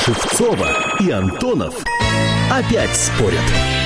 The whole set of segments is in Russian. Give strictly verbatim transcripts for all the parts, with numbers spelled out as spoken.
Шевцова и Антонов опять спорят.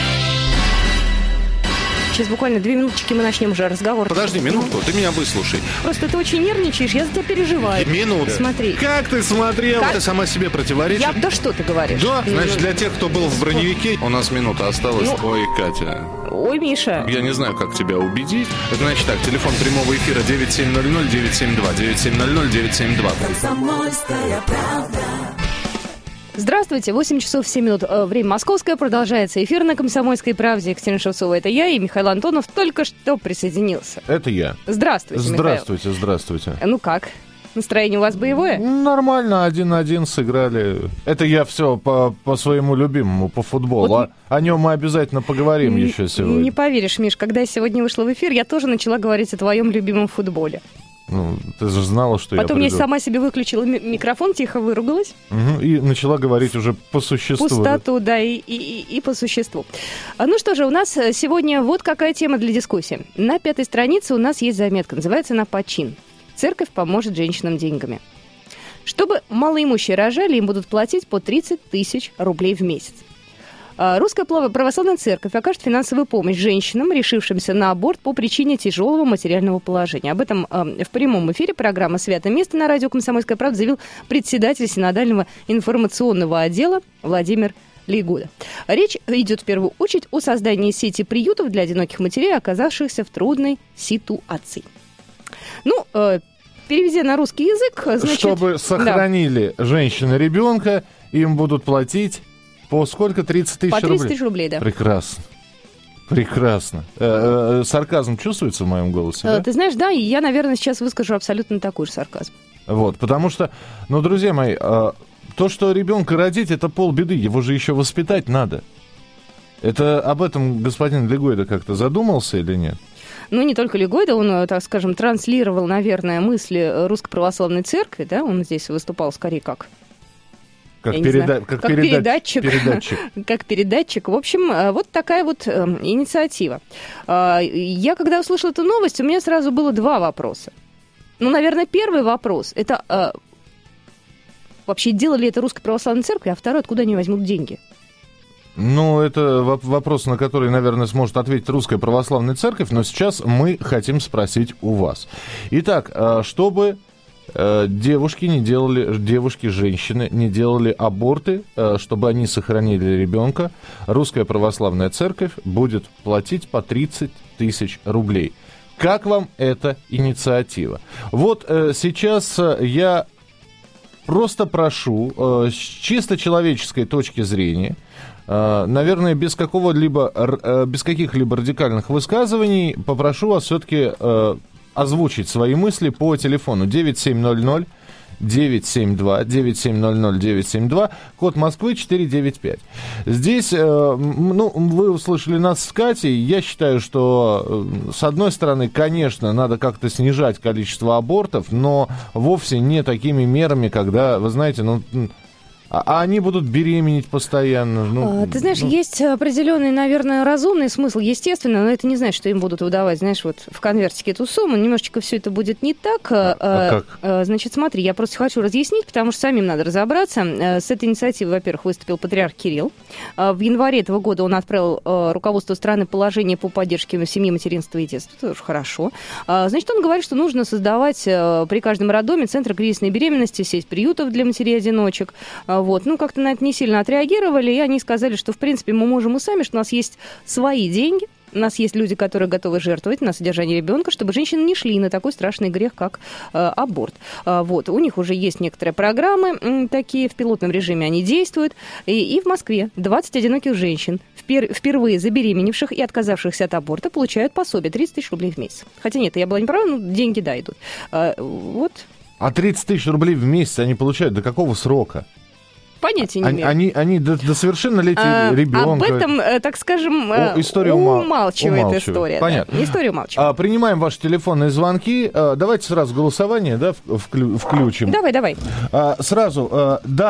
Сейчас буквально две минуточки мы начнем уже разговор. Подожди минутку, ты меня выслушай. Просто ты очень нервничаешь, я за тебя переживаю. Минуту. Смотри. Как ты смотрела? Как? Ты сама себе противоречишь? Я... Да что ты говоришь? Да, значит, для тех, кто был в броневике, у нас минута осталась. Ну... Ой, Катя. Ой, Миша. Я не знаю, как тебя убедить. Значит так, телефон прямого эфира девять семь ноль ноль девять семь два, девять семь ноль ноль девять семь два. Комсомольская правда. Здравствуйте, восемь часов семь минут. Время московское, продолжается эфир на «Комсомольской правде». Екатерина Шевцова, это я, и Михаил Антонов только что присоединился. Это я. Здравствуйте, Здравствуйте, Михаил. здравствуйте. Ну как? Настроение у вас боевое? Нормально, один-один сыграли. Это я все по, по своему любимому, по футболу. Вот... О, о нем мы обязательно поговорим не, еще сегодня. Не поверишь, Миш, когда я сегодня вышла в эфир, я тоже начала говорить о твоем любимом футболе. Ну, ты же знала, что Потом я я приду. сама себе выключила ми- микрофон, тихо выругалась. Угу, и начала говорить уже по существу. Пустоту, да, и, и, и, и по существу. Ну что же, у нас сегодня вот какая тема для дискуссии. На пятой странице у нас есть заметка, называется она «Почин». Церковь поможет женщинам деньгами. Чтобы малоимущие рожали, им будут платить по тридцать тысяч рублей в месяц. Русская православная церковь окажет финансовую помощь женщинам, решившимся на аборт по причине тяжелого материального положения. Об этом в прямом эфире программы «Святое место» на радио «Комсомольская правда» заявил председатель синодального информационного отдела Владимир Лейгуда. Речь идет в первую очередь о создании сети приютов для одиноких матерей, оказавшихся в трудной ситуации. Ну, переведя на русский язык, значит... Чтобы сохранили да. женщины ребенка, им будут платить... По сколько? тридцать тысяч рублей? По тридцать тысяч рублей, да. Прекрасно. Прекрасно. Э, э, сарказм чувствуется в моем голосе, э, да? Ты знаешь, да, и я, наверное, сейчас выскажу абсолютно такой же сарказм. Вот, потому что, ну, друзья мои, э, то, что ребенка родить, это полбеды, его же еще воспитать надо. Это об этом господин Лейгуда как-то задумался или нет? Ну, не только Лейгуда, он, так скажем, транслировал, наверное, мысли Русской Православной Церкви, да, он здесь выступал скорее как... Как, переда... как, как передатчик. передатчик. Как передатчик. В общем, вот такая вот э, инициатива. Э, я, когда услышала эту новость, у меня сразу было два вопроса. Ну, наверное, первый вопрос – это э, вообще делали это Русская Православная Церковь, а второй – откуда они возьмут деньги? Ну, это вопрос, на который, наверное, сможет ответить Русская Православная Церковь, но сейчас мы хотим спросить у вас. Итак, чтобы... Девушки не делали, девушки, женщины не делали аборты, чтобы они сохранили ребенка. Русская Православная Церковь будет платить по тридцать тысяч рублей. Как вам эта инициатива? Вот сейчас я просто прошу, с чисто человеческой точки зрения, наверное, без какого-либо, без каких-либо радикальных высказываний, попрошу вас все-таки... озвучить свои мысли по телефону девять семь ноль ноль девять семь два, девять семь ноль ноль девять семь два, код Москвы четыре девять пять. Здесь, ну, вы услышали нас с Катей. Я считаю, что, с одной стороны, конечно, надо как-то снижать количество абортов, но вовсе не такими мерами, когда, вы знаете, ну... А они будут беременеть постоянно. Ну, Ты знаешь, ну... есть определенный, наверное, разумный смысл, естественно, но это не значит, что им будут выдавать, знаешь, вот в конвертике эту сумму. Немножечко все это будет не так. А, а как? Значит, смотри, я просто хочу разъяснить, потому что самим надо разобраться. С этой инициативой, во-первых, выступил патриарх Кирилл. В январе этого года он отправил руководству страны положение по поддержке семьи, материнства и детства. Это тоже хорошо. Значит, он говорит, что нужно создавать при каждом роддоме центр кризисной беременности, сеть приютов для матерей-одиночек. Вот. Ну, как-то на это не сильно отреагировали, и они сказали, что, в принципе, мы можем и сами, что у нас есть свои деньги, у нас есть люди, которые готовы жертвовать на содержание ребенка, чтобы женщины не шли на такой страшный грех, как э, аборт. А, вот. У них уже есть некоторые программы, м, такие в пилотном режиме они действуют. И, и в Москве двадцать одиноких женщин, впер- впервые забеременевших и отказавшихся от аборта, получают пособие тридцать тысяч рублей в месяц. Хотя нет, я была не права, но деньги, да, идут. А, вот. А тридцать тысяч рублей в месяц они получают до какого срока? Понятия не имею. Они, они до, до совершеннолетия а, ребенка. Об этом, так скажем, О, история умалчивает, умалчивает история. Понятно. Да. История умалчивает. А, принимаем ваши телефонные звонки. А, давайте сразу голосование, да, вклю, включим. Давай, давай. А, сразу, а, да,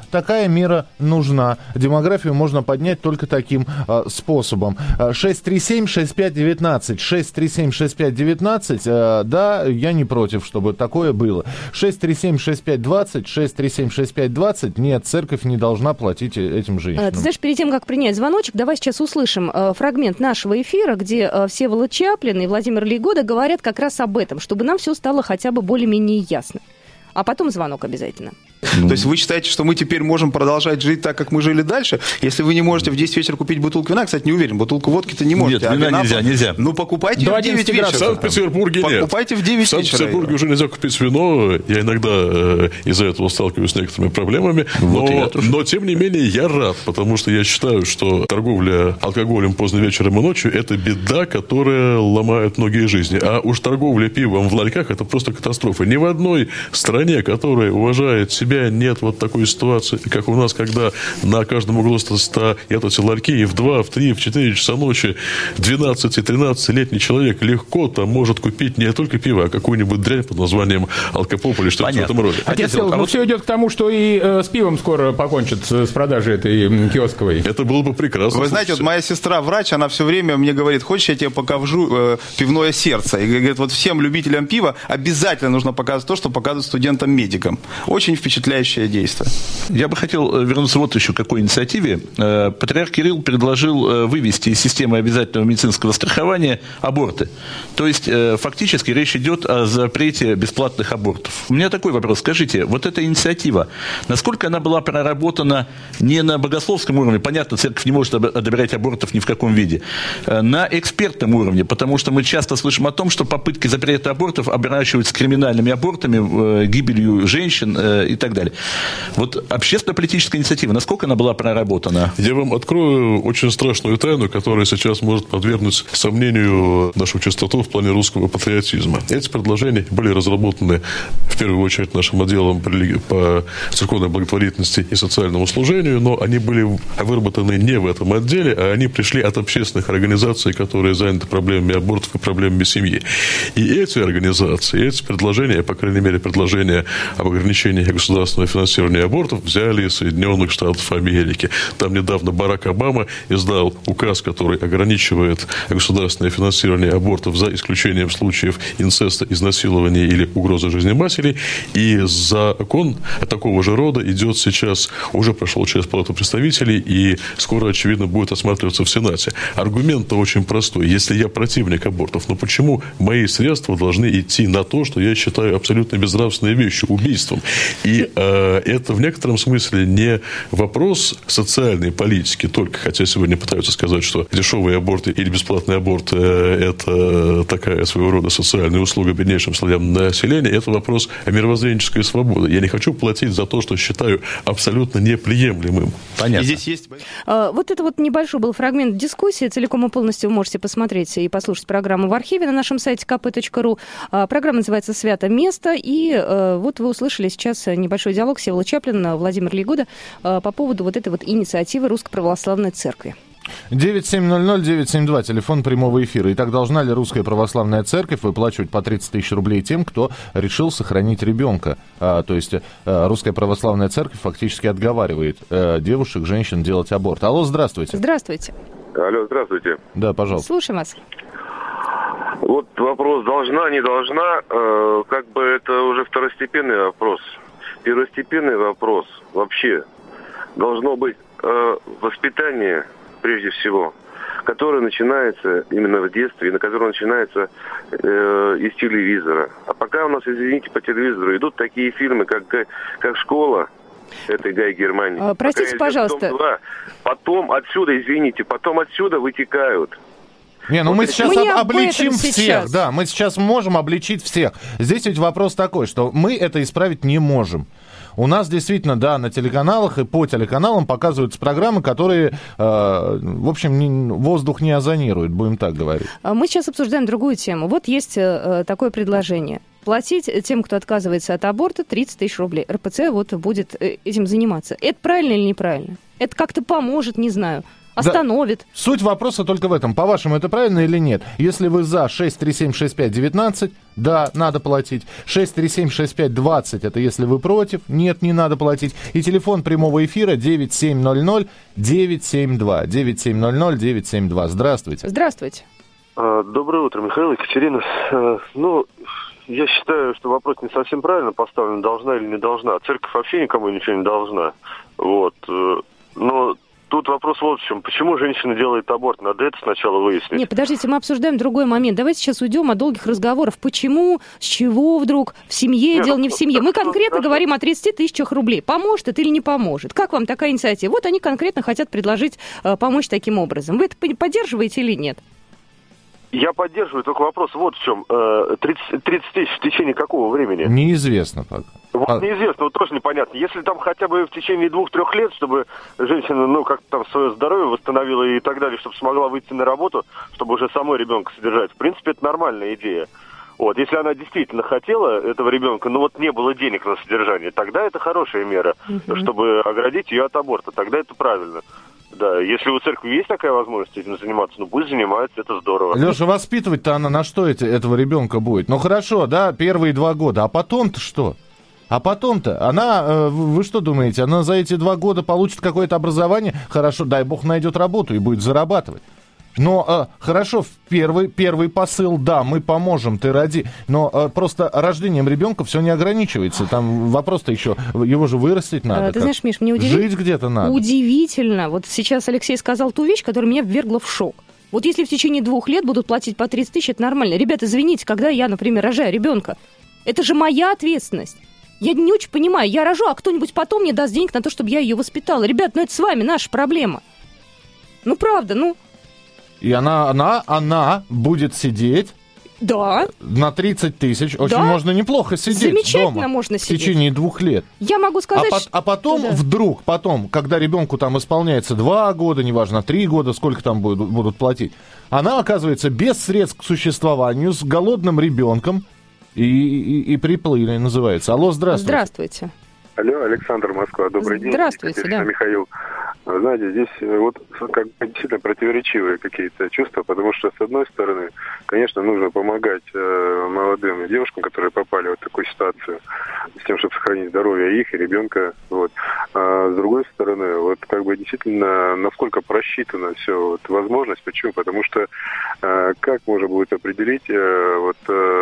такая мера нужна. Демографию можно поднять только таким э, способом. шесть три семь шесть пять девятнадцать. шесть три семь шесть пять девятнадцать. Э, да, я не против, чтобы такое было. шесть три семь шесть пять двадцать. шесть три семь шесть пять двадцать. Нет, церковь не должна платить этим женщинам. Ты знаешь, перед тем, как принять звоночек, давай сейчас услышим э, фрагмент нашего эфира, где э, Всеволод Чаплин и Владимир Лейгода говорят как раз об этом, чтобы нам все стало хотя бы более-менее ясно. А потом звонок обязательно. Ну. То есть вы считаете, что мы теперь можем продолжать жить так, как мы жили дальше? Если вы не можете в десять вечера купить бутылку вина, кстати, не уверен, бутылку водки-то не можете. Нет, а вина вина нельзя, нельзя. Ну, покупайте в девять вечера. В Санкт-Петербурге нет. Покупайте в девять вечера. В Санкт-Петербурге уже нельзя купить вино. Я иногда э, из-за этого сталкиваюсь с некоторыми проблемами. Вот но, но, тем не менее, я рад, потому что я считаю, что торговля алкоголем поздно вечером и ночью – это беда, которая ломает многие жизни. А уж торговля пивом в ларьках – это просто катастрофа. Ни в одной стране, которая уважает себя, нет вот такой ситуации, как у нас, когда на каждом углу стоят эти ларьки, и в два, в три, в четыре часа ночи двенадцати-тринадцатилетний человек легко там может купить не только пиво, а какую-нибудь дрянь под названием алкопоп или что-то в этом роде. Отец, а ну, вот... все идет к тому, что и э, с пивом скоро покончат с, с продажей этой м, киосковой. Это было бы прекрасно. Вы знаете, вот моя сестра врач, она все время мне говорит: хочешь, я тебе покажу э, пивное сердце? И говорит, вот всем любителям пива обязательно нужно показывать то, что показывают студентам-медикам. Очень впечатляющее действие. Я бы хотел вернуться вот еще к какой инициативе. Патриарх Кирилл предложил вывести из системы обязательного медицинского страхования аборты. То есть, фактически, речь идет о запрете бесплатных абортов. У меня такой вопрос. Скажите, вот эта инициатива, насколько она была проработана не на богословском уровне, понятно, церковь не может одобрять абортов ни в каком виде, на экспертном уровне, потому что мы часто слышим о том, что попытки запрета абортов оборачиваются криминальными абортами, гибелью женщин и так далее. Вот общественно-политическая инициатива, насколько она была проработана? Я вам открою очень страшную тайну, которая сейчас может подвергнуть сомнению нашу чистоту в плане русского патриотизма. Эти предложения были разработаны в первую очередь нашим отделом по церковной благотворительности и социальному служению, но они были выработаны не в этом отделе, а они пришли от общественных организаций, которые заняты проблемами абортов и проблемами семьи. И эти организации, эти предложения, по крайней мере, предложения об ограничении государственного финансирования абортов взяли из Соединенных Штатов Америки. Там недавно Барак Обама издал указ, который ограничивает государственное финансирование абортов за исключением случаев инцеста, изнасилования или угрозы жизни матери. И закон такого же рода идет сейчас, уже прошел через Палату представителей и скоро, очевидно, будет осматриваться в Сенате. Аргумент-то очень простой. Если я противник абортов, но почему мои средства должны идти на то, что я считаю абсолютно безнравственной вещью, убийством? И э, это в некотором смысле не вопрос социальной политики только, хотя сегодня пытаются сказать, что дешевые аборты или бесплатный аборт – это такая своего рода социальная услуга беднейшим слоям населения. Это вопрос мировоззренческой свободы. Я не хочу платить за то, что считаю абсолютно неприемлемым. Понятно. И здесь есть... Вот это вот небольшой был фрагмент дискуссии. Целиком и полностью вы можете посмотреть и послушать программу в архиве на нашем сайте ка пэ точка ру. Программа называется «Свято место». И вот вы услышали сейчас небольшой диалог Всеволод Чаплин, Владимир Лейгода по поводу вот этой вот инициативы Русской Православной Церкви. девять семь ноль ноль девять семь два, телефон прямого эфира. Итак, должна ли Русская Православная Церковь выплачивать по тридцать тысяч рублей тем, кто решил сохранить ребенка? А, то есть а, Русская Православная Церковь фактически отговаривает а, девушек, женщин делать аборт. Алло, здравствуйте. Здравствуйте. Алло, здравствуйте. Да, пожалуйста. Слушаем вас. Вот вопрос, должна, не должна, э, как бы это уже второстепенный вопрос. Первостепенный вопрос вообще должно быть э, воспитание, прежде всего, которое начинается именно в детстве, и на которое начинается э, из телевизора. А пока у нас, извините, по телевизору идут такие фильмы, как, как «Школа», этой Гай Германии. А, простите, пожалуйста. Потом отсюда, извините, потом отсюда вытекают. Не, ну мы сейчас мы об, обличим всех, сейчас. да, мы сейчас можем обличить всех. Здесь ведь вопрос такой, что мы это исправить не можем. У нас действительно, да, на телеканалах и по телеканалам показываются программы, которые, э, в общем, не, воздух не озонируют, будем так говорить. Мы сейчас обсуждаем другую тему. Вот есть э, такое предложение. Платить тем, кто отказывается от аборта, тридцать тысяч рублей. эр пэ цэ вот будет этим заниматься. Это правильно или неправильно? Это как-то поможет, не знаю. остановит. Да. Суть вопроса только в этом. По-вашему, это правильно или нет? Если вы за шесть три семь шесть пять девятнадцать, да, надо платить. шесть три семь шесть пять двадцать, это если вы против, нет, не надо платить. И телефон прямого эфира девять семь ноль ноль девять семь два. девять семь ноль ноль девять семь два. Здравствуйте. Здравствуйте. Доброе утро, Михаил, Екатерина. Ну, я считаю, что вопрос не совсем правильно поставлен, должна или не должна. Церковь вообще никому ничего не должна. Вот. Но тут вопрос вот в чем. Почему женщина делает аборт? Надо это сначала выяснить. Не, подождите, мы обсуждаем другой момент. Давайте сейчас уйдем от долгих разговоров. Почему, с чего вдруг, в семье, Нет, дело не в семье. Мы конкретно говорим о тридцати тысячах рублей. Поможет это или не поможет? Как вам такая инициатива? Вот они конкретно хотят предложить э, помочь таким образом. Вы это поддерживаете или нет? Я поддерживаю, только вопрос вот в чем. тридцать, тридцать тысяч в течение какого времени? Неизвестно пока. Вот а... неизвестно, вот тоже непонятно. Если там хотя бы в течение двух-трех лет, чтобы женщина, ну, как-то там свое здоровье восстановила и так далее, чтобы смогла выйти на работу, чтобы уже самой ребенка содержать, в принципе, это нормальная идея. Вот, если она действительно хотела этого ребенка, но вот не было денег на содержание, тогда это хорошая мера, угу. чтобы оградить ее от аборта, тогда это правильно. Да, если у церкви есть такая возможность этим заниматься, ну пусть занимается, это здорово. Леша, воспитывать-то она на что это, этого ребенка будет? Ну хорошо, да, первые два года, а потом-то что? А потом-то она, вы что думаете, она за эти два года получит какое-то образование? Хорошо, дай бог найдет работу и будет зарабатывать. Но э, хорошо, первый, первый посыл, да, мы поможем, ты роди. Но э, просто рождением ребенка все не ограничивается. Там вопрос-то еще, его же вырастить надо. А, ты знаешь, Миш, мне удивительно. Жить где-то надо. Удивительно. Вот сейчас Алексей сказал ту вещь, которая меня ввергла в шок. Вот если в течение двух лет будут платить по тридцать тысяч, это нормально. Ребята, извините, когда я, например, рожаю ребенка, это же моя ответственность. Я не очень понимаю, я рожу, а кто-нибудь потом мне даст денег на то, чтобы я ее воспитала. Ребят, ну это с вами наша проблема. Ну правда, ну... И она, она, она будет сидеть да. на тридцать тысяч. Очень да. можно неплохо сидеть Замечательно дома можно в сидеть. течение двух лет. Я могу сказать... А, что... а потом да. вдруг, потом, когда ребенку там исполняется два года, неважно, три года, сколько там будут, будут платить, она оказывается без средств к существованию, с голодным ребенком и, и, и приплыли, называется. Алло, здравствуйте. Здравствуйте. Алло, Александр, Москва, добрый день. Здравствуйте, да. Михаил. Знаете, здесь вот как бы действительно противоречивые какие-то чувства, потому что, с одной стороны, конечно, нужно помогать э, молодым девушкам, которые попали в вот такую ситуацию, с тем, чтобы сохранить здоровье их и ребенка. Вот. А с другой стороны, вот как бы действительно, насколько просчитана все вот, возможность. Почему? Потому что э, как можно будет определить э, вот...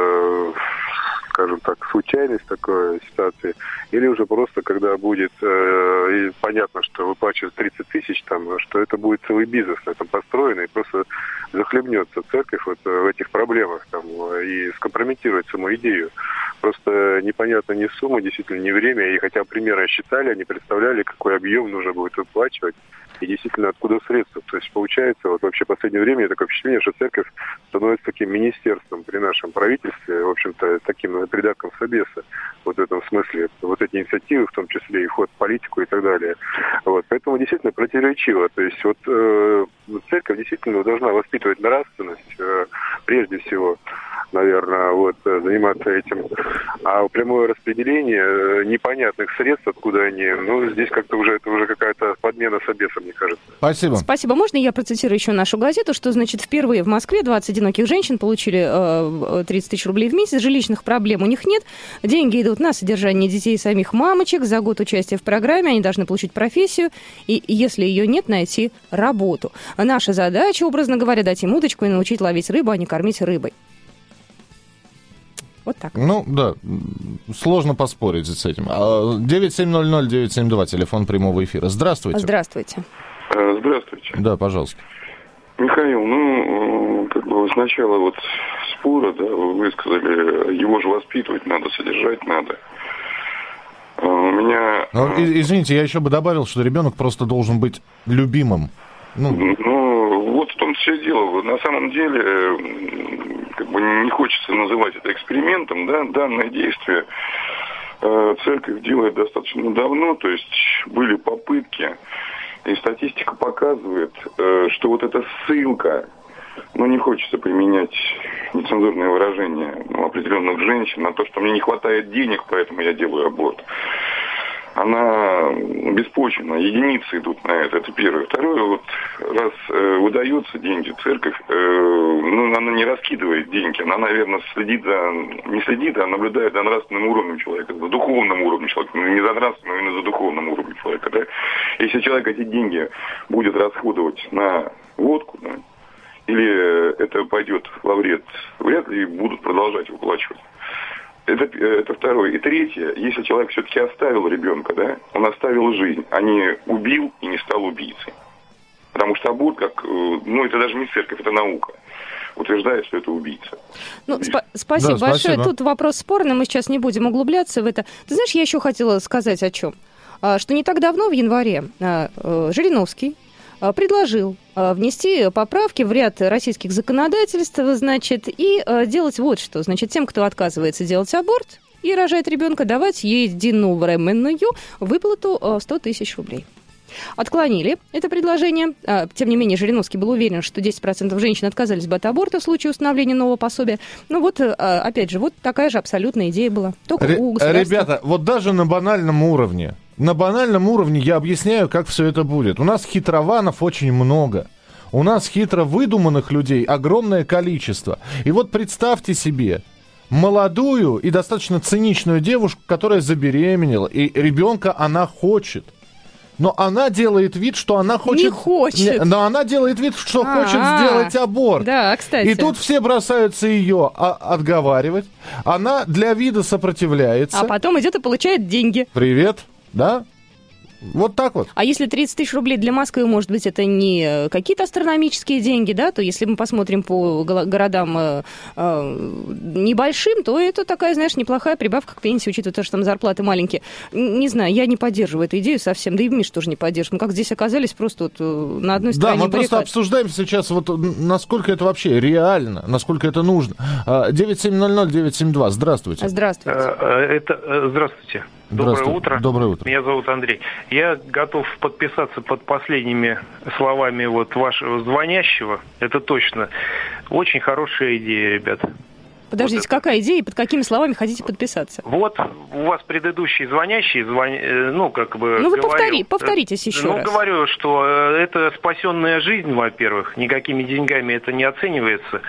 Э, скажем так, случайность такой ситуации, или уже просто, когда будет э, и понятно, что выплачивают тридцать тысяч, там, что это будет целый бизнес на этом построен, и просто захлебнется церковь вот в этих проблемах там, и скомпрометирует саму идею. Просто непонятно ни сумма, действительно, ни время, и хотя примерно считали, они представляли, какой объем нужно будет выплачивать, и действительно, откуда средства. То есть, получается, вот вообще в последнее время такое впечатление, что церковь становится таким министерством при нашем правительстве, в общем-то, таким придатком собеса, вот в этом смысле. Вот эти инициативы, в том числе и вход в политику и так далее. Вот. Поэтому действительно противоречиво. То есть, вот э, церковь действительно должна воспитывать нравственность, э, прежде всего, наверное, вот, заниматься этим. А прямое распределение непонятных средств, откуда они, ну, здесь как-то уже, это уже какая-то подмена собеса, мне кажется. Спасибо. Спасибо. Можно я процитирую еще нашу газету, что, значит, впервые в Москве двадцать одиноких женщин получили э, тридцать тысяч рублей в месяц, жилищных проблем у них нет, деньги идут на содержание детей и самих мамочек, за год участия в программе они должны получить профессию, и, если ее нет, найти работу. Наша задача, образно говоря, дать им удочку и научить ловить рыбу, а не кормить рыбой. Вот так. Ну, да, сложно поспорить с этим. девять семь ноль ноль девять семь два, телефон прямого эфира. Здравствуйте. Здравствуйте. Здравствуйте. Да, пожалуйста. Михаил, ну, как бы сначала вот спора, да, вы высказали, его же воспитывать надо, содержать надо. А у меня... Ну, извините, я еще бы добавил, что ребенок просто должен быть любимым. Ну, ну вот в том все дело. На самом деле, как бы не хочется называть это экспериментом, да, данное действие э, церковь делает достаточно давно, то есть были попытки, и статистика показывает, э, что вот эта ссылка, ну не хочется применять нецензурное выражение ну, определенных женщин на то, что мне не хватает денег, поэтому я делаю аборт. она беспочвенна, единицы идут на это, это первое. Второе, вот раз э, удается деньги, церковь, э, ну, она не раскидывает деньги, она, наверное, следит за, не следит, а наблюдает за нравственным уровнем человека, за духовным уровнем человека, не за нравственным, а именно за духовным уровнем человека, да. Если человек эти деньги будет расходовать на водку, да, или это пойдет во вред, вряд ли будут продолжать выплачивать. Это, это второе. И третье, если человек все-таки оставил ребенка, да, он оставил жизнь, а не убил и не стал убийцей. Потому что аборт, как, ну, это даже не церковь, это наука, утверждает, что это убийца. Ну, спа- спасибо да, большое. спасибо. Тут вопрос спорный, мы сейчас не будем углубляться в это. Ты знаешь, я еще хотела сказать о чем. Что не так давно, в январе, Жириновский предложил внести поправки в ряд российских законодательств, значит, и делать вот что. Значит, тем, кто отказывается делать аборт и рожает ребенка, давать единовременную выплату сто тысяч рублей. Отклонили это предложение. Тем не менее, Жириновский был уверен, что десять процентов женщин отказались бы от аборта в случае установления нового пособия. Ну вот, опять же, вот такая же абсолютная идея была. Только Р- у государства. Ребята, вот даже на банальном уровне, на банальном уровне я объясняю, как все это будет. У нас хитрованов очень много. У нас хитро выдуманных людей огромное количество. И вот представьте себе молодую и достаточно циничную девушку, которая забеременела, и ребенка она хочет. Но она делает вид, что она хочет... Не хочет. Но она делает вид, что А-а-а. хочет сделать аборт. Да, кстати. И тут все бросаются ее отговаривать. Она для вида сопротивляется. А потом идет и получает деньги. Привет, да? Вот так вот. А если тридцать тысяч рублей для Москвы, может быть, это не какие-то астрономические деньги, да, то если мы посмотрим по городам э, э, небольшим, то это такая, знаешь, неплохая прибавка к пенсии, учитывая то, что там зарплаты маленькие. Не знаю, я не поддерживаю эту идею совсем, да и Миш тоже не поддерживает. Мы как здесь оказались просто вот на одной стороне Да, мы баррикад. просто обсуждаем сейчас, вот насколько это вообще реально, насколько это нужно. девять семь ноль ноль девять семь два, здравствуйте. Здравствуйте. Это, здравствуйте. Доброе утро. Доброе утро. Меня зовут Андрей. Я готов подписаться под последними словами вот вашего звонящего. Это точно. Очень хорошая идея, ребят. Подождите, вот какая идея и под какими словами хотите подписаться? Вот у вас предыдущий звонящий, звон... ну, как бы Ну, вы говорил, повтори, повторитесь еще ну, раз. Ну, говорю, что это спасенная жизнь, во-первых, никакими деньгами это не оценивается.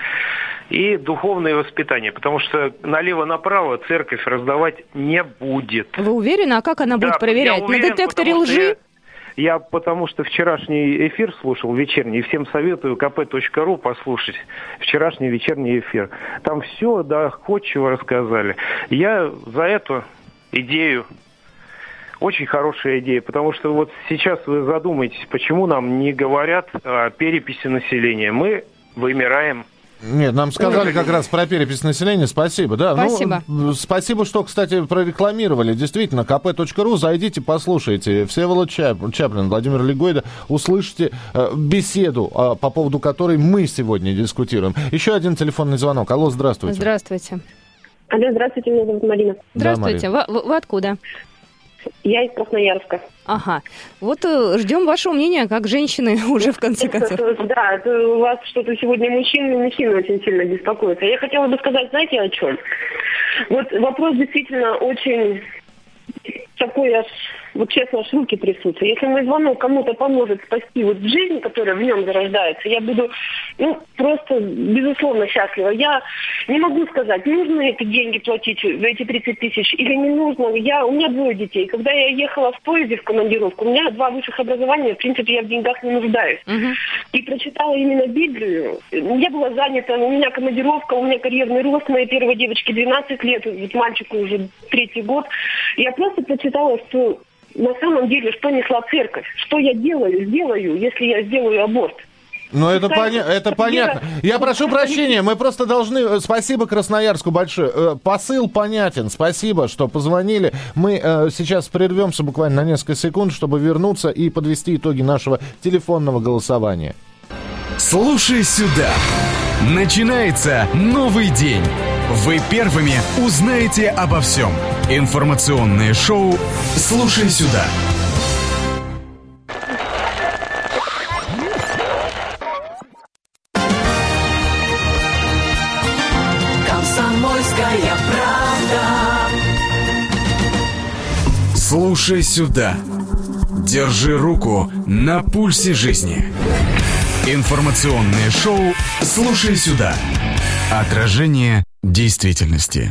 И духовное воспитание, потому что налево-направо церковь раздавать не будет. Вы уверены? А как она да, будет проверять? уверен, На детекторе лжи? Я, я потому что вчерашний эфир слушал, вечерний, и всем советую ка пэ точка ру послушать вчерашний вечерний эфир. Там все доходчиво рассказали. Я за эту идею, очень хорошая идея, потому что вот сейчас вы задумаетесь, почему нам не говорят о переписи населения. Мы вымираем. Нет, нам сказали как раз про перепись населения. Спасибо, да. Спасибо. Ну, спасибо, что, кстати, прорекламировали. Действительно, ка пэ точка ру, зайдите, послушайте. Всеволод Чаплин, Владимир Легойда, услышите э, беседу, э, по поводу которой мы сегодня дискутируем. Еще один телефонный звонок. Алло, здравствуйте. Здравствуйте. Алло, здравствуйте, меня зовут Марина. Здравствуйте. Да, вы, вы откуда? Я из Красноярска. Ага. Вот э, ждем вашего мнения, как женщины уже в конце концов. Да, это у вас что-то сегодня мужчины, мужчины очень сильно беспокоятся. Я хотела бы сказать, знаете, о чем? Вот вопрос действительно очень такой, аж, вот честно, аж руки трясутся. Если мой звонок кому-то поможет спасти вот жизнь, которая в нем зарождается, я буду, ну, просто, безусловно, счастлива. Я не могу сказать, нужно эти деньги платить, эти тридцать тысяч, или не нужно. Я, у меня двое детей. Когда я ехала в поезде в командировку, у меня два высших образования, в принципе, я в деньгах не нуждаюсь. Uh-huh. И прочитала именно Библию. Я была занята, у меня командировка, у меня карьерный рост, моей первой девочке двенадцать лет, вот мальчику уже третий год. Я просто прочитала, что на самом деле, что несла церковь, что я делаю, сделаю, если я сделаю аборт. Ну, это, поня- это понятно. Я прошу прощения, мы просто должны... Спасибо Красноярску большое. Посыл понятен. Спасибо, что позвонили. Мы э, сейчас прервемся буквально на несколько секунд, чтобы вернуться и подвести итоги нашего телефонного голосования. Слушай сюда. Начинается новый день. Вы первыми узнаете обо всем. Информационное шоу «Слушай сюда». «Комсомольская правда». Слушай Слушай сюда. Держи руку на пульсе жизни. Информационное шоу «Слушай сюда». Отражение действительности.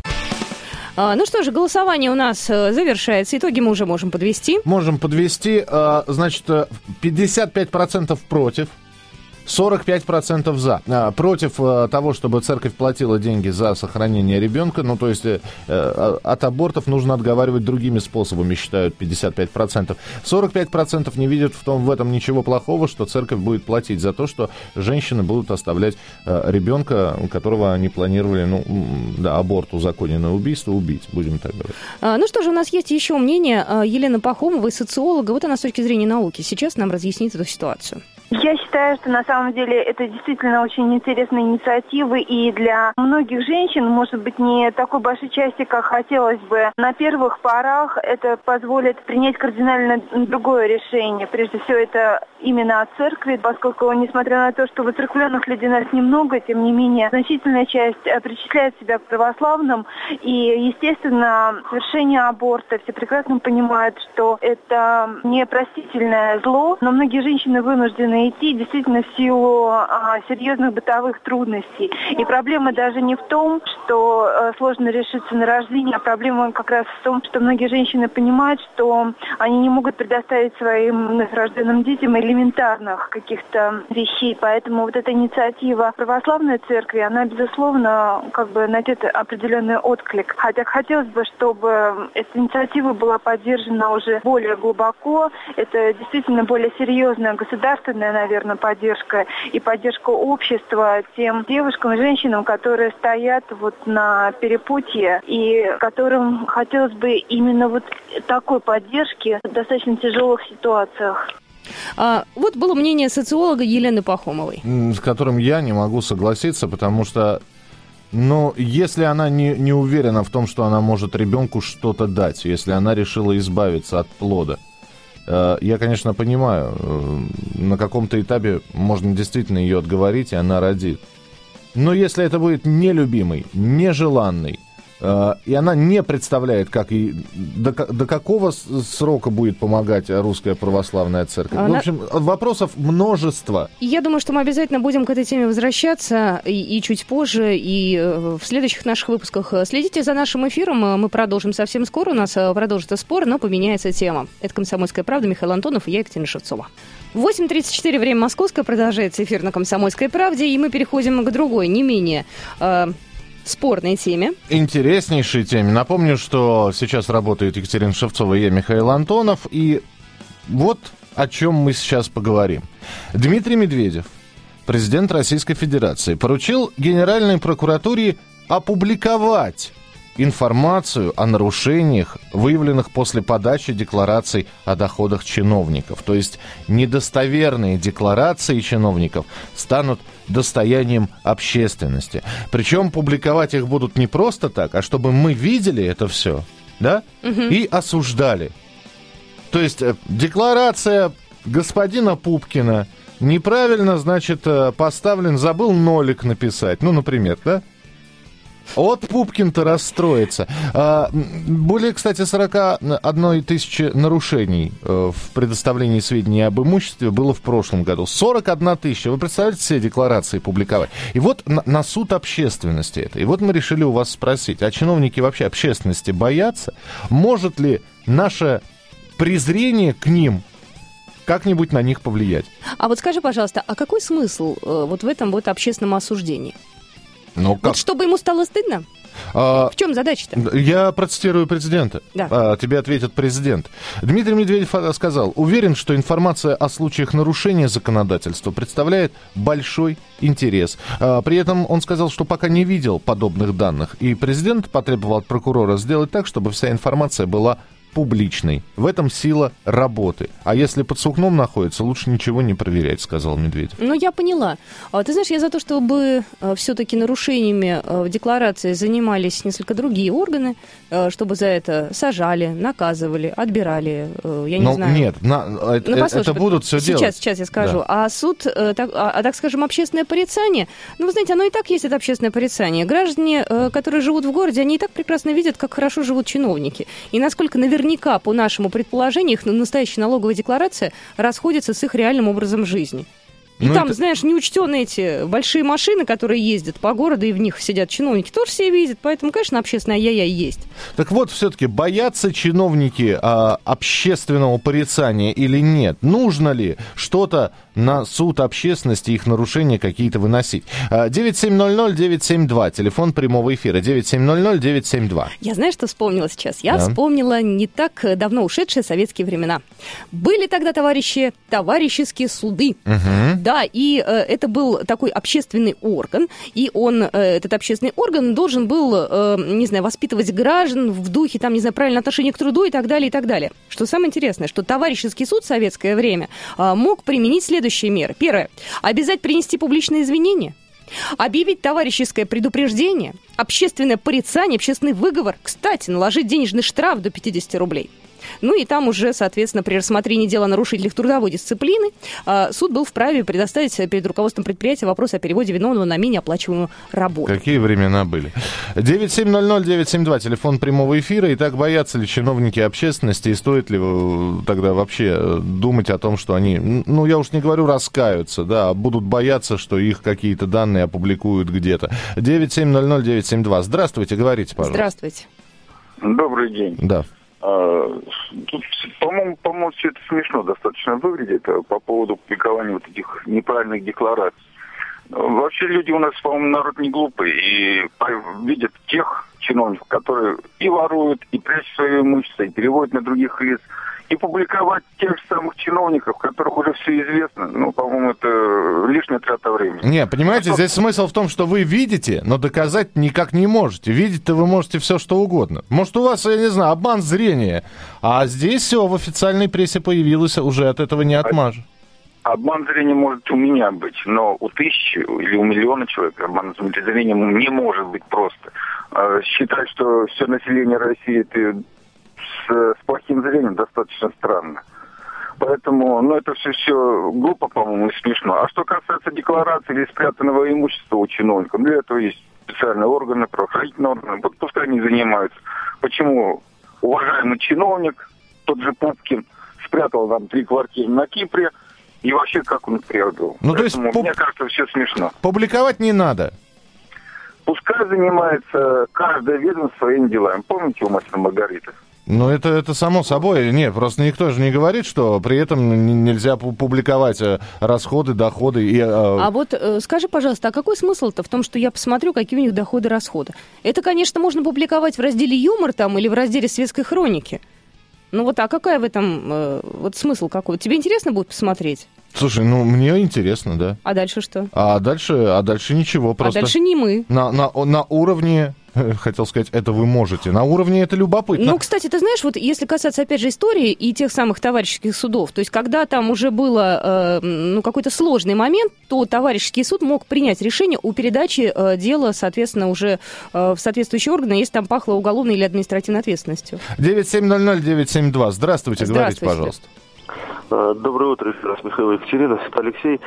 Ну что же, голосование у нас завершается. Итоги мы уже можем подвести. Можем подвести. Значит, пятьдесят пять процентов против, сорок пять процентов за. А, против а, того, чтобы церковь платила деньги за сохранение ребенка. Ну, то есть э, э, от абортов нужно отговаривать другими способами, считают пятьдесят пять процентов. сорок пять процентов не видят в, том, в этом ничего плохого, что церковь будет платить за то, что женщины будут оставлять э, ребенка, которого они планировали, ну, да, аборт, узаконенное убийство, убить, будем так говорить. А, ну что же, у нас есть еще мнение Елены Пахомовой, социолога. Вот она с точки зрения науки сейчас нам разъяснит эту ситуацию. Я считаю, что на самом деле это действительно очень интересная инициатива, и для многих женщин, может быть, не такой большой части, как хотелось бы. На первых порах это позволит принять кардинально другое решение. Прежде всего, это именно от церкви, поскольку, несмотря на то, что воцерквленных людей нас немного, тем не менее, значительная часть причисляет себя к православным, и, естественно, совершение аборта, все прекрасно понимают, что это непростительное зло, но многие женщины вынуждены идти действительно в силу а, серьезных бытовых трудностей. И проблема даже не в том, что а, сложно решиться на рождение, а проблема как раз в том, что многие женщины понимают, что они не могут предоставить своим новорожденным детям элементарных каких-то вещей. Поэтому вот эта инициатива православной церкви, она, безусловно, как бы найдет определенный отклик. Хотя хотелось бы, чтобы эта инициатива была поддержана уже более глубоко. Это действительно более серьезная государственная, наверное, поддержка и поддержка общества тем девушкам и женщинам, которые стоят вот на перепутье и которым хотелось бы именно вот такой поддержки в достаточно тяжелых ситуациях. А, вот было мнение социолога Елены Пахомовой. С которым я не могу согласиться, потому что, ну, если она не, не уверена в том, что она может ребенку что-то дать, если она решила избавиться от плода, я, конечно, понимаю, на каком-то этапе можно действительно ее отговорить, и она родит. Но если это будет нелюбимый, нежеланный, и она не представляет, как и до, до какого срока будет помогать русская православная церковь. Она... В общем, вопросов множество. Я думаю, что мы обязательно будем к этой теме возвращаться и, и чуть позже, и в следующих наших выпусках. Следите за нашим эфиром, мы продолжим совсем скоро, у нас продолжится спор, но поменяется тема. Это «Комсомольская правда», Михаил Антонов и я, Екатерина Шевцова. восемь тридцать четыре, время московское, продолжается эфир на «Комсомольской правде», и мы переходим к другой, не менее... Э, спорной теме. Интереснейшей теме. Напомню, что сейчас работает Екатерина Шевцова и я, Михаил Антонов. И вот о чем мы сейчас поговорим. Дмитрий Медведев, президент Российской Федерации, поручил Генеральной прокуратуре опубликовать информацию о нарушениях, выявленных после подачи деклараций о доходах чиновников. То есть недостоверные декларации чиновников станут достоянием общественности. Причем публиковать их будут не просто так, а чтобы мы видели это все, да, угу. и осуждали. То есть декларация господина Пупкина неправильно, значит, поставлен, забыл нолик написать, ну, например, да? Вот Пупкин-то расстроится. Более, кстати, сорок одна тысяча нарушений в предоставлении сведений об имуществе было в прошлом году. сорок одна тысяча. Вы представляете, все декларации публиковать? И вот на, на суд общественности это. И вот мы решили у вас спросить, а чиновники вообще общественности боятся? Может ли наше презрение к ним как-нибудь на них повлиять? А вот скажи, пожалуйста, а какой смысл вот в этом вот общественном осуждении? Ну, как? Вот чтобы ему стало стыдно? А, в чем задача-то? Я процитирую президента. Да. А, тебе ответит президент. Дмитрий Медведев сказал: уверен, что информация о случаях нарушения законодательства представляет большой интерес. А, при этом он сказал, что пока не видел подобных данных. И президент потребовал от прокурора сделать так, чтобы вся информация была публичной. В этом сила работы. А если под сукном находится, лучше ничего не проверять, сказал Медведев. Ну, я поняла. Ты знаешь, я за то, чтобы все-таки нарушениями в декларации занимались несколько другие органы, чтобы за это сажали, наказывали, отбирали, я не ну, знаю. Нет, на, ну, это, это будут все сейчас, делать. Сейчас я скажу. Да. А суд, так, а, а так скажем, общественное порицание, ну, вы знаете, оно и так есть, это общественное порицание. Граждане, которые живут в городе, они и так прекрасно видят, как хорошо живут чиновники. И насколько наверняка наверняка, по нашему предположению, их настоящая налоговая декларация расходится с их реальным образом жизни. И ну там, это... знаешь, неучтенные эти большие машины, которые ездят по городу, и в них сидят чиновники, тоже все видят. Поэтому, конечно, общественное я-я есть. Так вот, все-таки боятся чиновники а, общественного порицания или нет? Нужно ли что-то на суд общественности, их нарушения какие-то выносить? девять семь ноль ноль девять семь два, телефон прямого эфира. девять семь ноль ноль девять семь два. Я знаю, что вспомнила сейчас. Я да. вспомнила не так давно ушедшие советские времена. Были тогда, товарищи, товарищеские суды. Угу. Да, и э, это был такой общественный орган, и он, э, этот общественный орган должен был, э, не знаю, воспитывать граждан в духе, там, не знаю, правильного отношения к труду и так далее, и так далее. Что самое интересное, что товарищеский суд в советское время э, мог применить следующие меры. Первое. Обязать принести публичные извинения. Объявить товарищеское предупреждение, общественное порицание, общественный выговор. Кстати, наложить денежный штраф до пятьдесят рублей. Ну и там уже, соответственно, при рассмотрении дела нарушителей трудовой дисциплины э, суд был вправе предоставить перед руководством предприятия вопрос о переводе виновного на менее оплачиваемую работу. Какие времена были. девять семь ноль ноль девять семь два, телефон прямого эфира. Итак, боятся ли чиновники общественности, и стоит ли тогда вообще думать о том, что они, ну, я уж не говорю раскаются, да, а будут бояться, что их какие-то данные опубликуют где-то. девять семь ноль ноль девять семь два. Здравствуйте, говорите, пожалуйста. Здравствуйте. Добрый день. Да. Тут, по-моему, по-моему, все это смешно достаточно выглядит по поводу публикования вот этих неправильных деклараций. Вообще люди у нас, по-моему, народ не глупый и видят тех чиновников, которые и воруют, и прячут свое имущество, и переводят на других лиц. И публиковать тех же самых чиновников, которых уже все известно, ну, по-моему, это лишняя трата времени. Не, понимаете, здесь смысл в том, что вы видите, но доказать никак не можете. Видеть-то вы можете все, что угодно. Может, у вас, я не знаю, обман зрения, а здесь все в официальной прессе появилось, уже от этого не отмажешь. Обман зрения может у меня быть, но у тысячи или у миллиона человек обман зрения не может быть просто. Считать, что все население России это с, с плохим зрением, достаточно странно. Поэтому, ну, это все, все глупо, по-моему, и смешно. А что касается декларации или спрятанного имущества у чиновников, для этого есть специальные органы, правоохранительные органы, вот пускай они занимаются. Почему уважаемый чиновник, тот же Пупкин, спрятал нам три квартиры на Кипре, и вообще как он приобрел. Ну, то есть, Поэтому, пуб... мне кажется, все смешно. Публиковать не надо. Пускай занимается каждое ведомство своими делами. Помните у Мастера Маргариты? Ну, это, это само собой. Нет, просто никто же не говорит, что при этом нельзя публиковать расходы, доходы. И, э... А вот э, скажи, пожалуйста, а какой смысл-то в том, что я посмотрю, какие у них доходы, расходы? Это, конечно, можно публиковать в разделе «Юмор» там или в разделе «Светской хроники». Ну вот, а какая в этом э, вот смысл какой? Тебе интересно будет посмотреть? Слушай, ну мне интересно, да. А дальше что? А дальше, а дальше ничего. Просто а дальше не мы. На, на, на уровне, хотел сказать, это вы можете, на уровне это любопытно. Ну, кстати, ты знаешь, вот если касаться, опять же, истории и тех самых товарищеских судов, то есть когда там уже было э, ну, какой-то сложный момент, то товарищеский суд мог принять решение о передаче э, дела, соответственно, уже э, в соответствующие органы, если там пахло уголовной или административной ответственностью. девять семь ноль ноль девять семь два. Здравствуйте, Здравствуйте. Говорите, пожалуйста. Доброе утро, еще раз, Михаил Екатерина, это Алексей.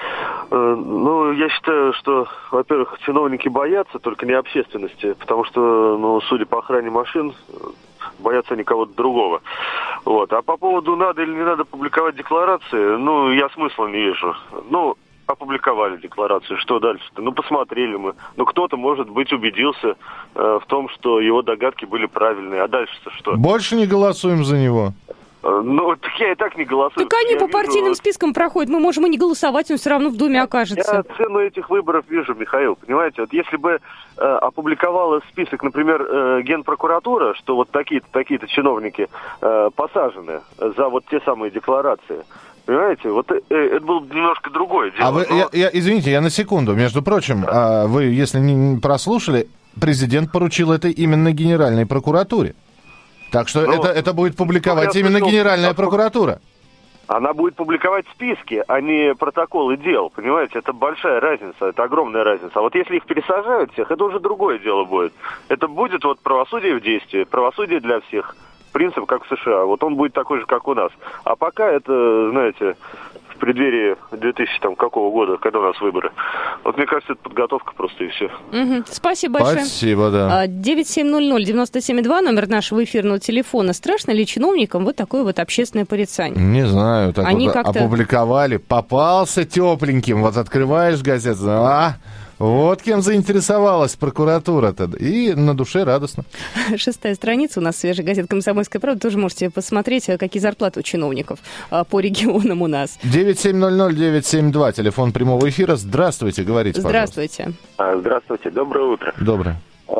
Ну, я считаю, что, во-первых, чиновники боятся, только не общественности, потому что, ну, судя по охране машин, боятся они кого-то другого. Вот. А по поводу надо или не надо публиковать декларации, ну, я смысла не вижу. Ну, опубликовали декларацию, что дальше-то? Ну, посмотрели мы. Ну, кто-то, может быть, убедился э, в том, что его догадки были правильные. А дальше-то что? Больше не голосуем за него. Ну, так я и так не голосую. Так они я по вижу... партийным спискам проходят. Мы можем и не голосовать, он все равно в Думе окажется. Я цену этих выборов вижу, Михаил, понимаете? Вот если бы э, опубликовала список, например, э, Генпрокуратура, что вот такие-то, такие-то чиновники э, посажены за вот те самые декларации, понимаете, вот э, это было бы немножко другое дело. А вы, но... я, я, извините, я на секунду. Между прочим, да. Вы, если не прослушали, президент поручил это именно Генеральной прокуратуре. Так что ну, это, это будет публиковать именно слышал, Генеральная прокуратура. Она будет публиковать списки, а не протоколы дел, понимаете? Это большая разница, это огромная разница. А вот если их пересажают всех, это уже другое дело будет. Это будет вот правосудие в действии, правосудие для всех. Принцип, как в США. Вот он будет такой же, как у нас. А пока это, знаете, преддверии две тысячи там, какого года, когда у нас выборы. Вот мне кажется, это подготовка просто и все. Угу. Спасибо большое. Спасибо, да. девять семь ноль ноль девяносто семь два, номер нашего эфирного телефона. Страшно ли чиновникам вот такое вот общественное порицание? Не знаю, так Они вот как-то... опубликовали, попался тепленьким, вот открываешь газету, а... Вот кем заинтересовалась прокуратура-то. И на душе радостно. Шестая страница у нас свежая газета «Комсомольская правда». Тоже можете посмотреть, какие зарплаты у чиновников по регионам у нас. девять семь ноль ноль девять семь два, телефон прямого эфира. Здравствуйте, говорите, Здравствуйте. пожалуйста. Здравствуйте, доброе утро. Доброе.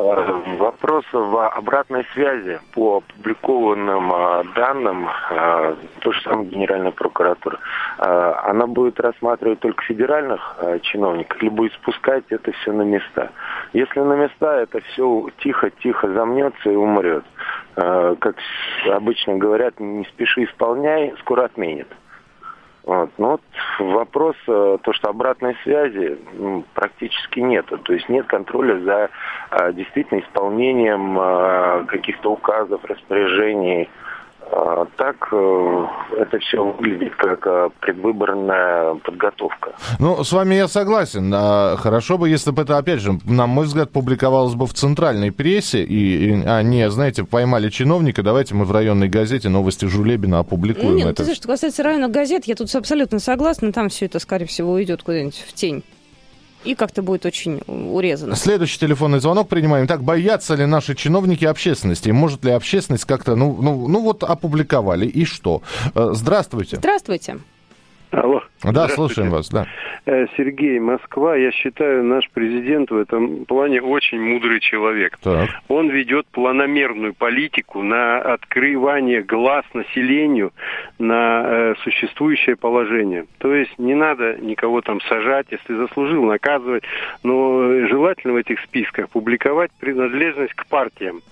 Вопрос в обратной связи по опубликованным данным той же самой Генеральной прокуратуры. Она будет рассматривать только федеральных чиновников или будет спускать это все на места? Если на места, это все тихо-тихо замнется и умрет. Как обычно говорят, не спеши, исполняй, скоро отменят. Вот. Но вот вопрос, то, что обратной связи ну, практически нету. То есть нет контроля за а, действительно исполнением а, каких-то указов, распоряжений. А, так а, это все выглядит как а, предвыборная подготовка. Ну, с вами я согласен. А, хорошо бы, если бы это, опять же, на мой взгляд, публиковалось бы в центральной прессе, и, и, а не, знаете, поймали чиновника, давайте мы в районной газете «Новости Жулебина» опубликуем Нет, это. ты знаешь, что касается районных газет, я тут абсолютно согласна, там все это, скорее всего, уйдет куда-нибудь в тень. И как-то будет очень урезано. Следующий телефонный звонок принимаем. Так, боятся ли наши чиновники общественности? Может ли общественность как-то, ну, ну, ну вот опубликовали, и что? Здравствуйте. Здравствуйте. Алло. Да, слушаем вас, да. Сергей, Москва. Я считаю, наш президент в этом плане очень мудрый человек. Так. Он ведет планомерную политику на открывание глаз населению на э, существующее положение. То есть не надо никого там сажать, если заслужил, наказывать, но желательно в этих списках публиковать принадлежность к партиям.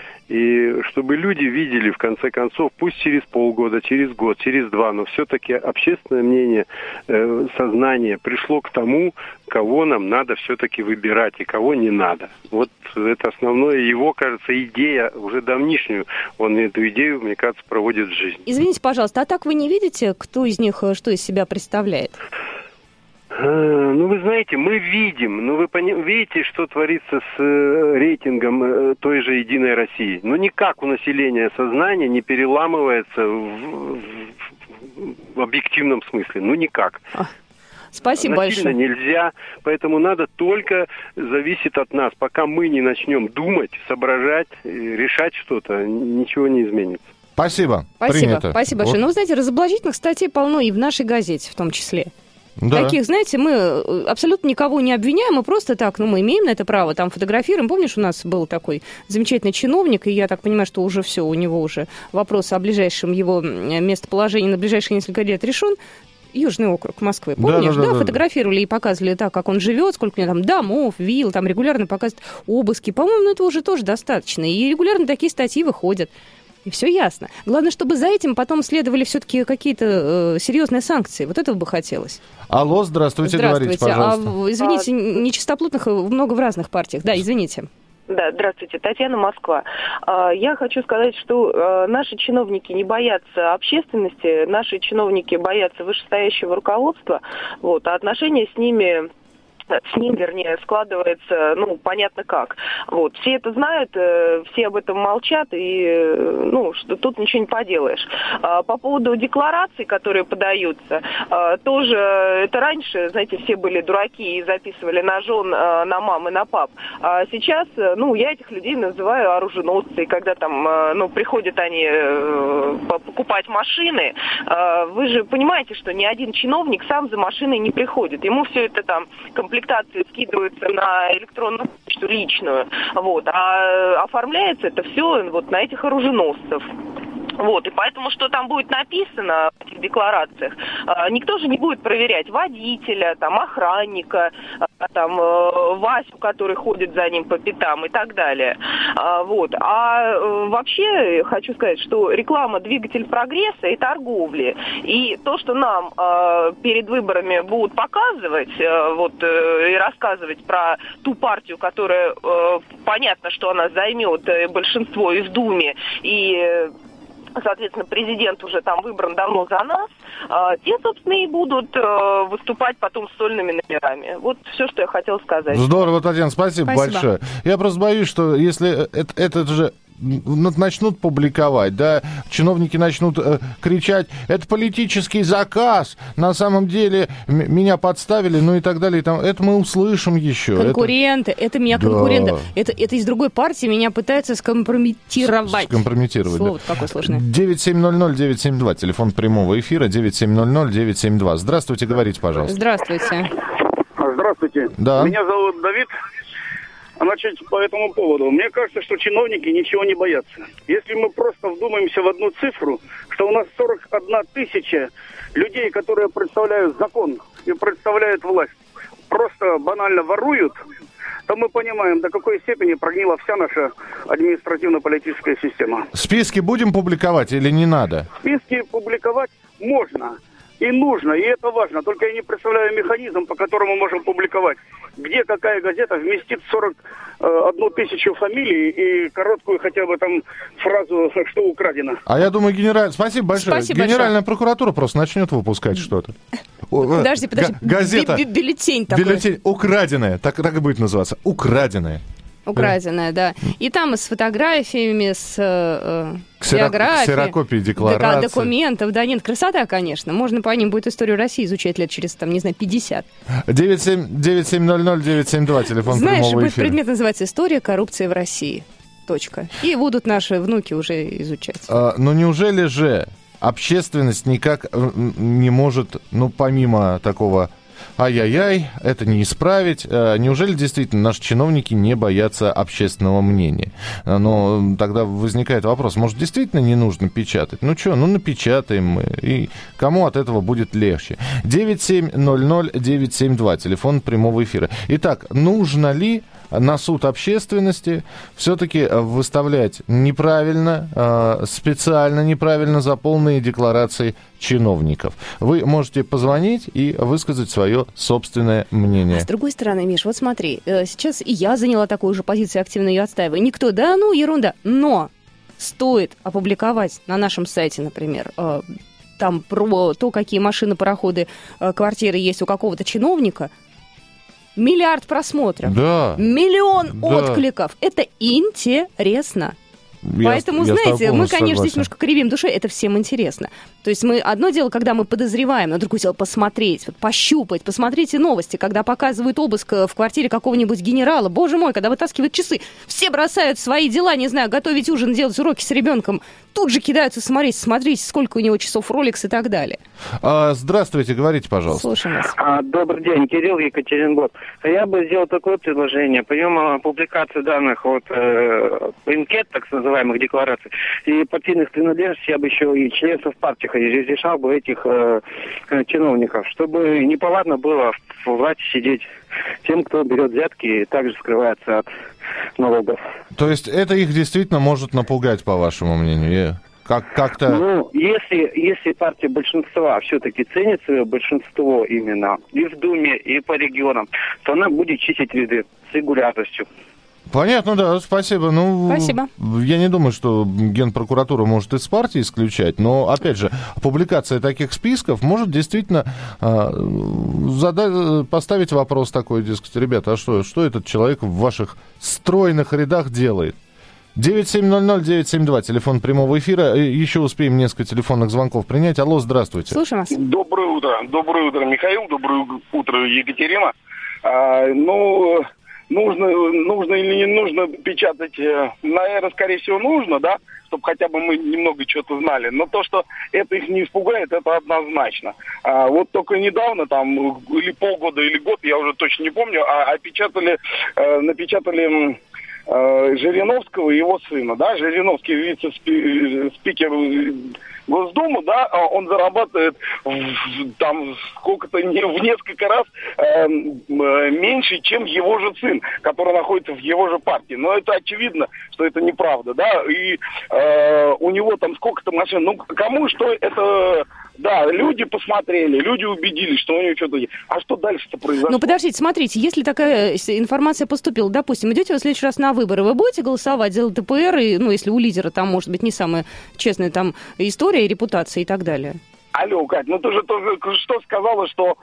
И чтобы люди видели, в конце концов, пусть через полгода, через год, через два, но все-таки общественное мнение, э, сознание пришло к тому, кого нам надо все-таки выбирать и кого не надо. Вот это основное его, кажется, идея, уже давнишнюю, он эту идею, мне кажется, проводит в жизнь. Извините, пожалуйста, а так вы не видите, кто из них что из себя представляет? Ну, вы знаете, мы видим, ну, вы пони- видите, что творится с э, рейтингом э, той же «Единой России». Ну, никак у населения сознание не переламывается в, в, в объективном смысле. Ну, никак. Спасибо Насильно большое. нельзя, поэтому надо только, зависит от нас. Пока мы не начнем думать, соображать, решать что-то, ничего не изменится. Спасибо. Спасибо. Принято. Спасибо большое. Вот. Ну, вы знаете, разоблачительных статей полно и в нашей газете в том числе. Да. Таких, знаете, мы абсолютно никого не обвиняем, мы просто так, ну, мы имеем на это право, там фотографируем. Помнишь, у нас был такой замечательный чиновник, и я так понимаю, что уже все, у него уже вопрос о ближайшем его местоположении на ближайшие несколько лет решен. Южный округ Москвы, помнишь? Да, да, да, да, да, фотографировали и показывали так, как он живет, сколько у него там домов, вилл, там регулярно показывают обыски. По-моему, ну, это уже тоже достаточно. И регулярно такие статьи выходят. И все ясно. Главное, чтобы за этим потом следовали все-таки какие-то э, серьезные санкции. Вот этого бы хотелось. Алло, здравствуйте, Здравствуйте. говорите, пожалуйста. А, извините, нечистоплотных много в разных партиях. Да, извините. Да, здравствуйте, Татьяна, Москва. Я хочу сказать, что наши чиновники не боятся общественности, наши чиновники боятся вышестоящего руководства, вот, а отношения с ними... с ним, вернее, складывается, ну, понятно как. Вот. Все это знают, все об этом молчат, и, ну, что тут ничего не поделаешь. По поводу деклараций, которые подаются, тоже, это раньше, знаете, все были дураки и записывали на жен, на мам и на пап. А сейчас, ну, я этих людей называю оруженосцы, и когда там, ну, приходят они покупать машины, вы же понимаете, что ни один чиновник сам за машиной не приходит. Ему все это там комплектуется, комплектации скидываются на электронную почту личную, вот, а оформляется это все вот на этих оруженосцев. Вот, и поэтому, что там будет написано в этих декларациях, никто же не будет проверять водителя, там, охранника, там, Васю, который ходит за ним по пятам и так далее. Вот. А вообще хочу сказать, что реклама — двигатель прогресса и торговли. И то, что нам перед выборами будут показывать, вот, и рассказывать про ту партию, которая, понятно, что она займет большинство и в Думе, и соответственно, президент уже там выбран давно за нас, э, те, собственно, и будут э, выступать потом с сольными номерами. Вот все, что я хотела сказать. Здорово, Татьяна, спасибо, Спасибо. большое. Я просто боюсь, что если это, это же начнут публиковать, да, чиновники начнут э, кричать, это политический заказ, на самом деле м- меня подставили, ну и так далее. И там, это мы услышим еще. Конкуренты, это, это меня Да. конкуренты. Это, это из другой партии меня пытаются скомпрометировать. Скомпрометировать, Слово да. какое сложное. девять семь ноль ноль девять семь два, телефон прямого эфира, девять семь ноль ноль девять семь два. Здравствуйте, говорите, пожалуйста. Здравствуйте. Здравствуйте. Да. Меня зовут Давид. Значит, по этому поводу. Мне кажется, что чиновники ничего не боятся. Если мы просто вдумаемся в одну цифру, что у нас сорок одна тысяча людей, которые представляют закон и представляют власть, просто банально воруют, то мы понимаем, до какой степени прогнила вся наша административно-политическая система. Списки будем публиковать или не надо? Списки публиковать можно и нужно, и это важно. Только я не представляю механизм, по которому можем публиковать. Где какая газета вместит сорок одну тысячу фамилий и короткую хотя бы там фразу, что украдено. А я думаю, генераль... Спасибо большое. Спасибо Генеральная большое. прокуратура просто начнет выпускать что-то. Подожди, подожди. Г- газета. Би- би- Бюллетень такой. Бюллетень украденная. Так, так и будет называться. Украденная. Украденная, да. И там и с фотографиями, с э, Ксеро... биографией. Ксерокопии декларации. Дока- документов. Да, нет, красота, конечно. Можно по ним будет историю России изучать лет через, там, не знаю, пятьдесят. девять семь ноль ноль девять семь два, телефон Знаешь, прямого будет эфира. предмет называться «История коррупции в России». Точка. И будут наши внуки уже изучать. А, но неужели же общественность никак э, не может, ну, помимо такого ай-яй-яй, это не исправить. Неужели действительно наши чиновники не боятся общественного мнения? Но тогда возникает вопрос, может, действительно не нужно печатать? Ну что, ну напечатаем мы, и кому от этого будет легче? девять семь ноль ноль девять семь два, телефон прямого эфира. Итак, нужно ли на суд общественности все-таки выставлять неправильно, специально неправильно заполненные декларации чиновников? Вы можете позвонить и высказать свое собственное мнение. А с другой стороны, Миш, вот смотри, сейчас и я заняла такую же позицию, активно ее отстаиваю. Никто, да, ну, ерунда. Но стоит опубликовать на нашем сайте, например, там про то, какие машины, пароходы, квартиры есть у какого-то чиновника, миллиард просмотров, да. миллион да. откликов. Это интересно. Я, Поэтому, я знаете, мы, конечно, согласен. здесь немножко кривим душой, это всем интересно. То есть мы одно дело, когда мы подозреваем, но другое дело посмотреть, вот, пощупать. Посмотрите новости, когда показывают обыск в квартире какого-нибудь генерала. Боже мой, когда вытаскивают часы, все бросают свои дела, не знаю, готовить ужин, делать уроки с ребенком. Тут же кидаются смотреть, смотрите, сколько у него часов Rolex и так далее. А, здравствуйте, говорите, пожалуйста. Слушаем вас. А, добрый день, Кирилл, Екатеринбург. Я бы сделал такое предложение. Помимо публикации данных от э, анкет, так называемых деклараций, и партийных принадлежностей, я бы еще и членов партии разрешал бы этих э, чиновников, чтобы неповадно было в власти сидеть тем, кто берет взятки и также скрывается от налогов. То есть это их действительно может напугать, по вашему мнению? Как- как-то... Ну, если, если партия большинства все-таки ценит свое большинство именно и в Думе, и по регионам, то она будет чистить ряды с регулярностью. Понятно, да, спасибо. Ну, спасибо. Я не думаю, что Генпрокуратура может из партии исключать, но, опять же, публикация таких списков может действительно э, задать, поставить вопрос такой, дескать, ребята, а что, что этот человек в ваших стройных рядах делает? девять семь ноль ноль девять семь два, телефон прямого эфира. Еще успеем несколько телефонных звонков принять. Алло, здравствуйте. Слушаем вас. Доброе утро. Доброе утро, Михаил. Доброе утро, Екатерина. А, ну... Нужно, нужно или не нужно печатать, наверное, скорее всего, нужно, да, чтобы хотя бы мы немного что-то знали. Но то, что это их не испугает, это однозначно. А вот только недавно, там, или полгода, или год, я уже точно не помню, а опечатали, э, напечатали э, Жириновского и его сына, да, Жириновский вице-спикер Госдумы, да, он зарабатывает в, там сколько-то не, в несколько раз э, меньше, чем его же сын, который находится в его же партии. Но это очевидно, что это неправда, да, и э, у него там сколько-то машин. Ну, кому что это да, люди посмотрели, люди убедились, что у него что-то есть. А что дальше-то произошло? Ну, подождите, смотрите, если такая информация поступила, допустим, идете вы в следующий раз на выборы, вы будете голосовать за ЛДПР, и, ну, если у лидера там, может быть, не самая честная там история, репутация и так далее? Алло, Кать, ну ты же тоже что сказала, что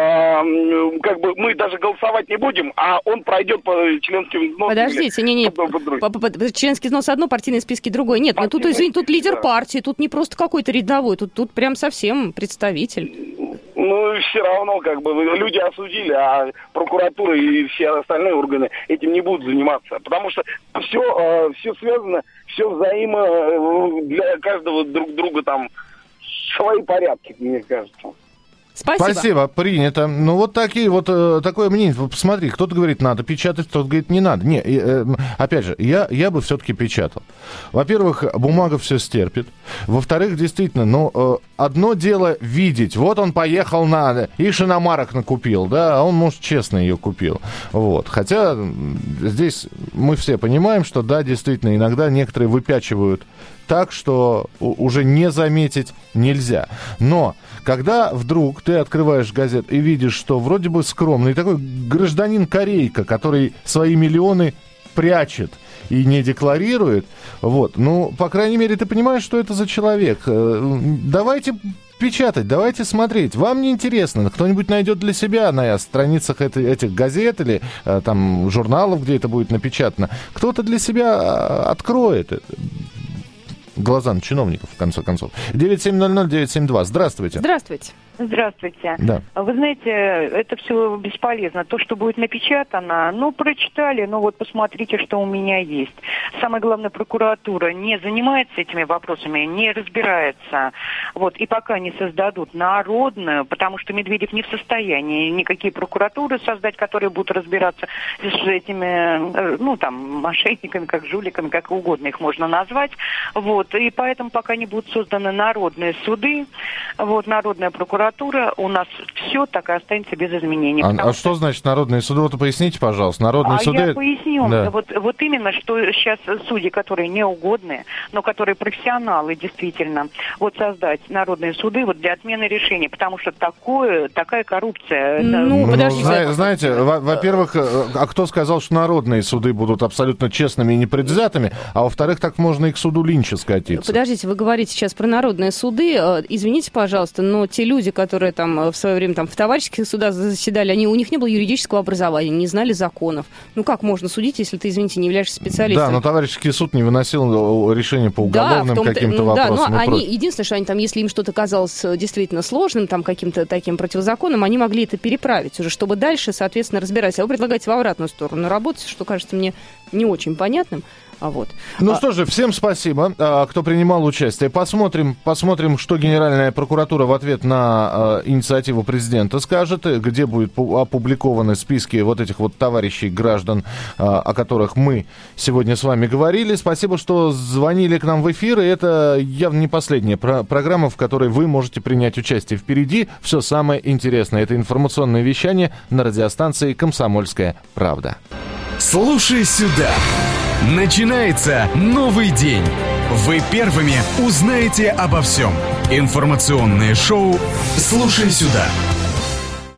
э, как бы мы даже голосовать не будем, а он пройдет по членским взносам. Подождите, не-не, членский взнос одно, партийные списки другое. Нет, ну тут, извините, тут лидер партии, тут не просто какой-то рядовой, тут, тут прям совсем представитель. Ну, все равно, как бы, люди осудили, а прокуратура и все остальные органы этим не будут заниматься. Потому что все, э, все связано, все взаимо э, для каждого друг друга там свои порядки, мне кажется. Спасибо. Спасибо, принято. Ну, вот такие вот, э, такое мнение. Посмотри, кто-то говорит, надо печатать, кто-то говорит, не надо. Не, э, опять же, я, я бы все-таки печатал. Во-первых, бумага все стерпит. Во-вторых, действительно, ну, э, одно дело видеть. Вот он поехал на... Ишь, иномарок накупил, да, а он, может, честно ее купил. Вот. Хотя здесь мы все понимаем, что, да, действительно, иногда некоторые выпячивают так, что уже не заметить нельзя. Но когда вдруг ты открываешь газету и видишь, что вроде бы скромный такой гражданин-корейка, который свои миллионы прячет и не декларирует, вот, ну, по крайней мере, ты понимаешь, что это за человек. Давайте печатать, давайте смотреть. Вам не интересно, кто-нибудь найдет для себя на страницах этой, этих газет или там журналов, где это будет напечатано. Кто-то для себя откроет это. Глаза на чиновников, в конце концов. девять семь ноль ноль девять семь два. Здравствуйте. Здравствуйте. Здравствуйте. Да. Вы знаете, это все бесполезно. То, что будет напечатано, ну, прочитали, ну, вот посмотрите, что у меня есть. Самое главное, прокуратура не занимается этими вопросами, не разбирается. Вот, и пока не создадут народную, потому что Медведев не в состоянии никакие прокуратуры создать, которые будут разбираться с этими, ну, там, мошенниками, как жуликами, как угодно их можно назвать. Вот, и поэтому пока не будут созданы народные суды, вот, народная прокуратура, у нас все так и останется без изменений. А, а что значит народные суды? Вот поясните, пожалуйста. Народные а суды... я поясню. Да. Вот, вот именно, что сейчас судьи, которые неугодные, но которые профессионалы, действительно, вот создать народные суды вот для отмены решений, потому что такое, такая коррупция... Ну, ну подождите. Зна- знаете, во-первых, а кто сказал, что народные суды будут абсолютно честными и непредвзятыми, а во-вторых, так можно и к суду Линча скатиться. Подождите, вы говорите сейчас про народные суды. Извините, пожалуйста, но те люди, которые там в свое время там в товарищеских судах заседали, они, у них не было юридического образования, не знали законов. Ну как можно судить, если ты, извините, не являешься специалистом? Да, но товарищеский суд не выносил решение по уголовным да, каким-то вопросам. Да, но они, единственное, что они там, если им что-то казалось действительно сложным, там каким-то таким противозаконным, они могли это переправить уже, чтобы дальше, соответственно, разбираться. А вы предлагаете в обратную сторону работать, что кажется мне не очень понятным. А вот. Ну а... что же, всем спасибо, кто принимал участие. Посмотрим, посмотрим, что Генеральная прокуратура в ответ на э, инициативу президента скажет, где будут опубликованы списки вот этих вот товарищей, граждан, э, о которых мы сегодня с вами говорили. Спасибо, что звонили к нам в эфир. И это явно не последняя про- программа, в которой вы можете принять участие. Впереди все самое интересное. Это информационное вещание на радиостанции «Комсомольская правда». Слушай сюда. Начинается новый день. Вы первыми узнаете обо всем. Информационное шоу «Слушай сюда».